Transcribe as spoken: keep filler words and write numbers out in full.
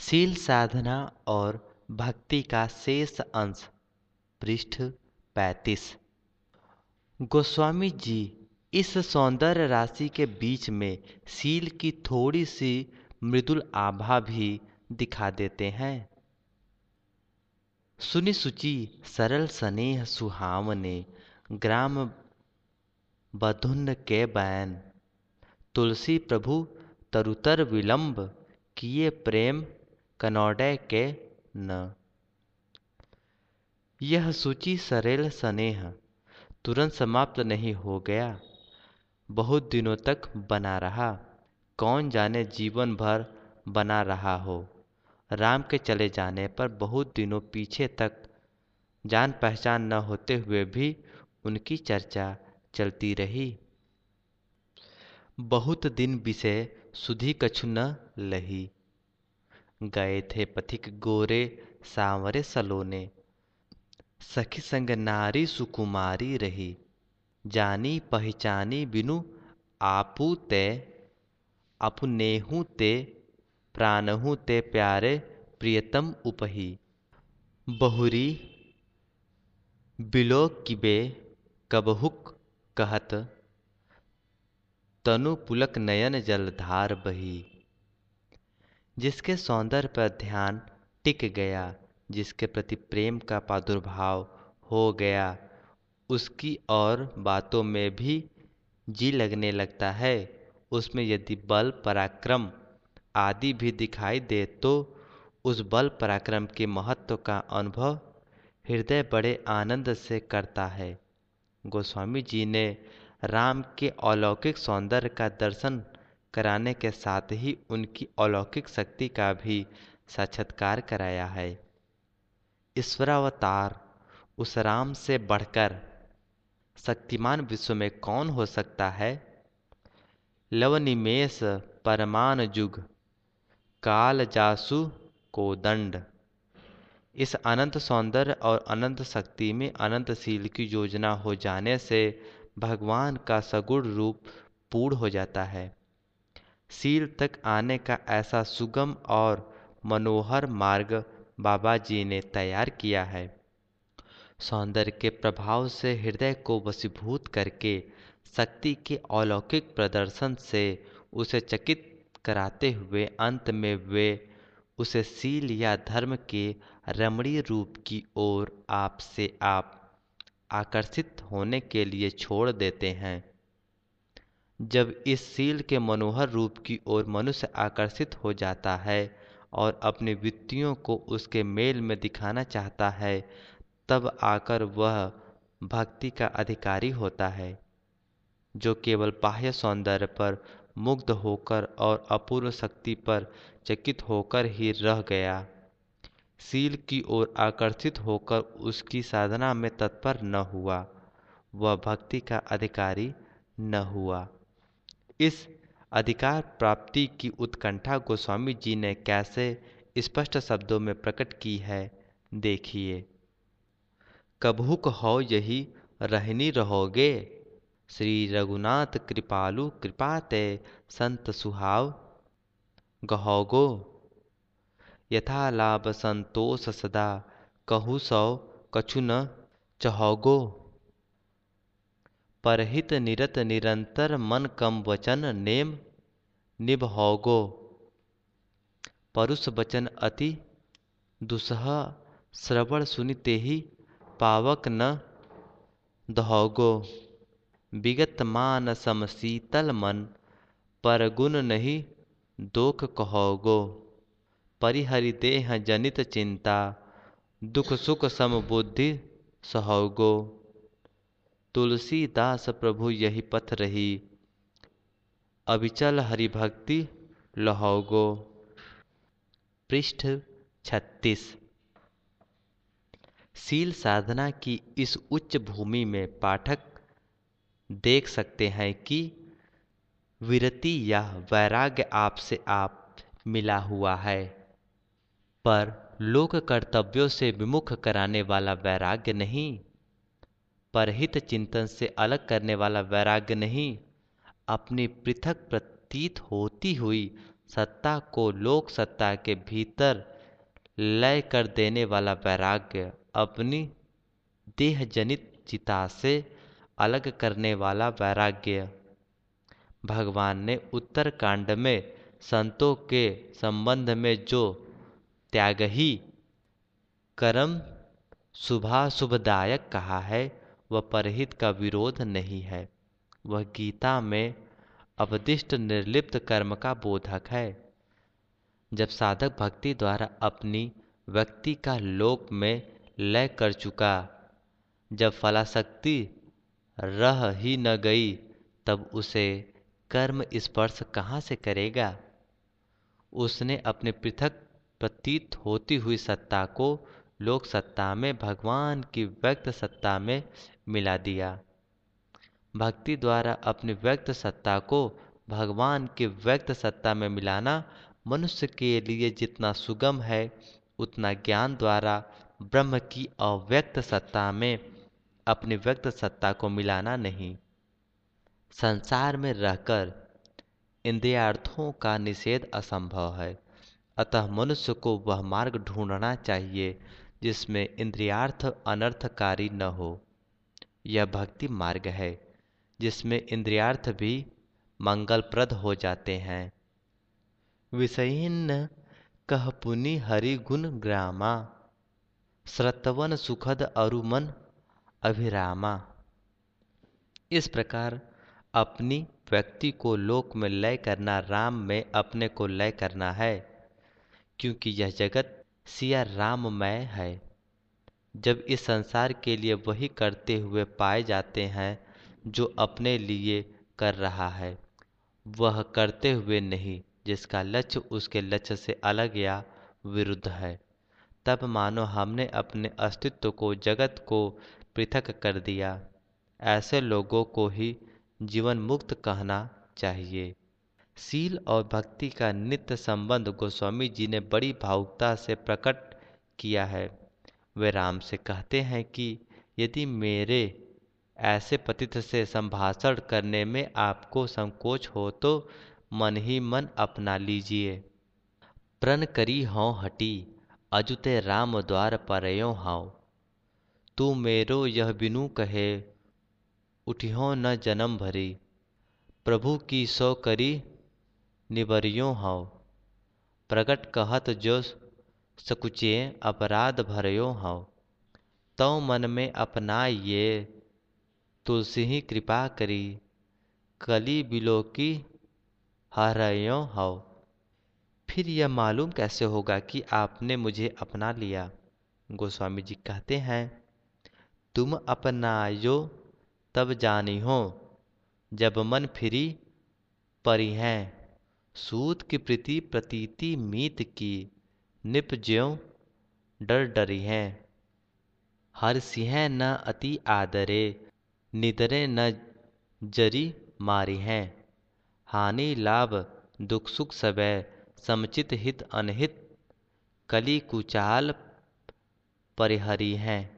शील साधना और भक्ति का शेष अंश पृष्ठ पैंतीस। गोस्वामी जी इस सौंदर्य राशि के बीच में शील की थोड़ी सी मृदुल आभा भी दिखा देते हैं। सुनि सुचि सरल स्नेह सुहावने ग्राम बधुन के बैन तुलसी प्रभु तरुतर विलंब किए प्रेम कनौडय के न। यह सूची सरेल स्नेह तुरंत समाप्त नहीं हो गया, बहुत दिनों तक बना रहा। कौन जाने जीवन भर बना रहा हो। राम के चले जाने पर बहुत दिनों पीछे तक जान पहचान न होते हुए भी उनकी चर्चा चलती रही। बहुत दिन विषय सुधी कछु न लही, गए थे पथिक गोरे सांवरे सलोने सखी संग नारी सुकुमारी रही। जानी पहचानी बिनु आपू ते अपनेहू ते प्राणहू ते प्यारे प्रियतम उपही। बहुरी बिलोक किबे कबहुक कहत तनु पुलक नयन जलधार बही। जिसके सौंदर्य पर ध्यान टिक गया, जिसके प्रति प्रेम का प्रादुर्भाव हो गया, उसकी और बातों में भी जी लगने लगता है। उसमें यदि बल पराक्रम आदि भी दिखाई दे तो उस बल पराक्रम के महत्व का अनुभव हृदय बड़े आनंद से करता है। गोस्वामी जी ने राम के अलौकिक सौंदर्य का दर्शन कराने के साथ ही उनकी अलौकिक शक्ति का भी साक्षात्कार कराया है। ईश्वरावतार उस राम से बढ़कर शक्तिमान विश्व में कौन हो सकता है। लवनिमेष परमान जुग काल जासु को दंड। इस अनंत सौंदर्य और अनंत शक्ति में अनंत शील की योजना हो जाने से भगवान का सगुण रूप पूर्ण हो जाता है। शील तक आने का ऐसा सुगम और मनोहर मार्ग बाबा जी ने तैयार किया है। सौंदर्य के प्रभाव से हृदय को वशीभूत करके शक्ति के अलौकिक प्रदर्शन से उसे चकित कराते हुए अंत में वे उसे शील या धर्म के रमणीय रूप की ओर आप से आप आकर्षित होने के लिए छोड़ देते हैं। जब इस शील के मनोहर रूप की ओर मनुष्य आकर्षित हो जाता है और अपनी वृत्तियों को उसके मेल में दिखाना चाहता है, तब आकर वह भक्ति का अधिकारी होता है, जो केवल बाह्य सौंदर्य पर मुग्ध होकर और अपूर्व शक्ति पर चकित होकर ही रह गया। शील की ओर आकर्षित होकर उसकी साधना में तत्पर न हुआ, वह भक्ति का अधिकारी न हुआ। इस अधिकार प्राप्ति की उत्कंठा गोस्वामी जी ने कैसे स्पष्ट शब्दों में प्रकट की है, देखिए। कबहुक हो यही रहनी रहोगे, श्री रघुनाथ कृपालु कृपा ते संत सुहाव गहोगो। यथा लाभ संतोष सदा कहु सौ कछु न चहोगो। परहित निरत निरंतर मन कम वचन नेम निभहोगो। परुष वचन अति दुसह श्रवण सुनिते ही पावक न दहोगो। विगत मान सम शीतल मन पर गुण नहीं दोख कहोगो। परिहरि देह जनित चिंता दुख सुख सम बुद्धि सहोगो। तुलसीदास प्रभु यही पथ रही, अविचल हरि भक्ति लहोगो। पृष्ठ छत्तीस। शील साधना की इस उच्च भूमि में पाठक देख सकते हैं कि विरति या वैराग्य आपसे आप मिला हुआ है, पर लोक कर्तव्यों से विमुख कराने वाला वैराग्य नहीं, परहित चिंतन से अलग करने वाला वैराग्य नहीं, अपनी पृथक प्रतीत होती हुई सत्ता को लोक सत्ता के भीतर लय कर देने वाला वैराग्य, अपनी देह जनित चिता से अलग करने वाला वैराग्य। भगवान ने उत्तर कांड में संतों के संबंध में जो त्याग ही कर्म शुभाशुभदायक कहा है, वह परहित का विरोध नहीं है। वह गीता में अवदिष्ट निर्लिप्त कर्म का बोधक है। जब साधक भक्ति द्वारा अपनी व्यक्ति का लोक में लय कर चुका, जब फलाशक्ति रह ही न गई, तब उसे कर्म स्पर्श कहाँ से करेगा। उसने अपने पृथक प्रतीत होती हुई सत्ता को लोक सत्ता में भगवान की व्यक्त सत्ता में मिला दिया। भक्ति द्वारा अपनी व्यक्त सत्ता को भगवान की व्यक्त सत्ता में मिलाना मनुष्य के लिए जितना सुगम है, उतना ज्ञान द्वारा ब्रह्म की अव्यक्त सत्ता में अपनी व्यक्त सत्ता को मिलाना नहीं। संसार में रहकर इंद्रियार्थों का निषेध असंभव है, अतः मनुष्य को वह मार्ग ढूंढना चाहिए जिसमें इंद्रियार्थ अनर्थकारी न हो। यह भक्ति मार्ग है जिसमें इंद्रियार्थ भी मंगलप्रद हो जाते हैं। विषयीन कह पुनि हरि गुण ग्रामा, श्रतवन सुखद अरुमन अभिरामा। इस प्रकार अपनी व्यक्ति को लोक में लय करना राम में अपने को लय करना है, क्योंकि यह जगत सिया राममय है। जब इस संसार के लिए वही करते हुए पाए जाते हैं जो अपने लिए कर रहा है, वह करते हुए नहीं जिसका लक्ष्य उसके लक्ष्य से अलग या विरुद्ध है, तब मानो हमने अपने अस्तित्व को जगत को पृथक कर दिया। ऐसे लोगों को ही जीवन मुक्त कहना चाहिए। शील और भक्ति का नित्य संबंध गोस्वामी जी ने बड़ी भावुकता से प्रकट किया है। वे राम से कहते हैं कि यदि मेरे ऐसे पतित से संभाषण करने में आपको संकोच हो तो मन ही मन अपना लीजिए। प्रण करी हों हटी, अजुते राम द्वार परयो हाउ। तू मेरो यह बिनु कहे, उठियो न जन्म भरी। प्रभु की सो करी निबरियो हाउ। प्रगट कहत जो सकुचे अपराध भरयो हाउ। तो मन में अपनाइए, तुलसी ही कृपा करी। कली बिलो की हरयो हाउ। फिर यह मालूम कैसे होगा कि आपने मुझे अपना लिया। गोस्वामी जी कहते हैं, तुम अपनायो तब जानी हो, जब मन फिरी परी हैं। सूत की प्रीति प्रतीति मीत की, निप ज्यों डर डरी हैं। हर सिंह न अति आदरे, निदरे न जरी मारी हैं। हानि लाभ दुख सुख सबे, समचित हित अनहित। कली कुचाल परिहरी हैं।